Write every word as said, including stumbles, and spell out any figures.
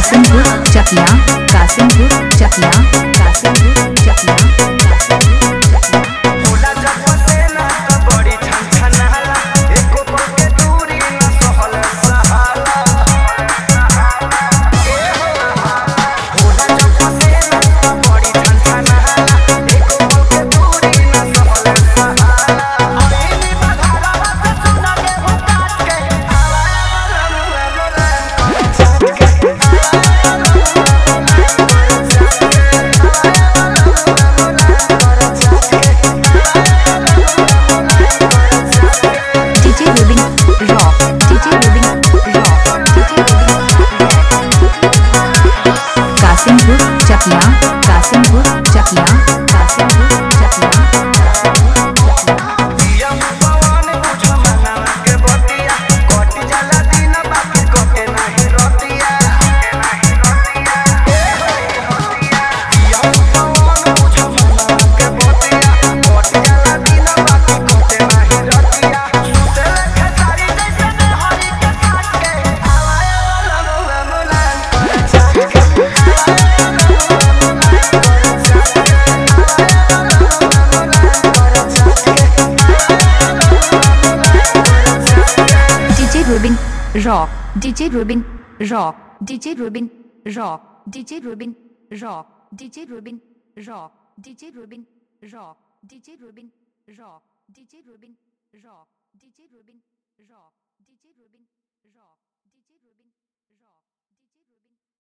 कासिमपुर चकिया कासिमपुर चकिया कासिमपुर चकिया कासिमपुर चकिया होला जब से ना त बड़ी छनछनाला एको पल के दूरी ना सहल सहाला ए हो होला जब से ना त बड़ी छनछनाला एको पल के दूरी ना सहल सहाला ओइनी बधारा से सुना के हो काट के आवा DJ Rubin Rock DJ Rubin Rock DJ Rubin Rock Kasimpur Chakiya Kasimpur Chakiya Kasimpur Chakiya दिया भगवान बुझ मनावा के बतिया कट जाला दिन बाकी कटे नहीं रतिया नहीं रतिया ए होतिया दिया भगवान बुझ मनावा के बतिया कट जाला दिन बाकी कटे नहीं रतिया सुते लेके सारी जैसे में हरी के काट के आवाए वाला मुआ मुलान कर चाह के DJ Rubin Rock DJ Rubin Rock DJ Rubin Rock DJ Rubin Rock DJ Rubin Rock DJ Rubin Rock DJ Rubin Rock DJ Rubin Rock DJ Rubin Rock DJ Rubin rock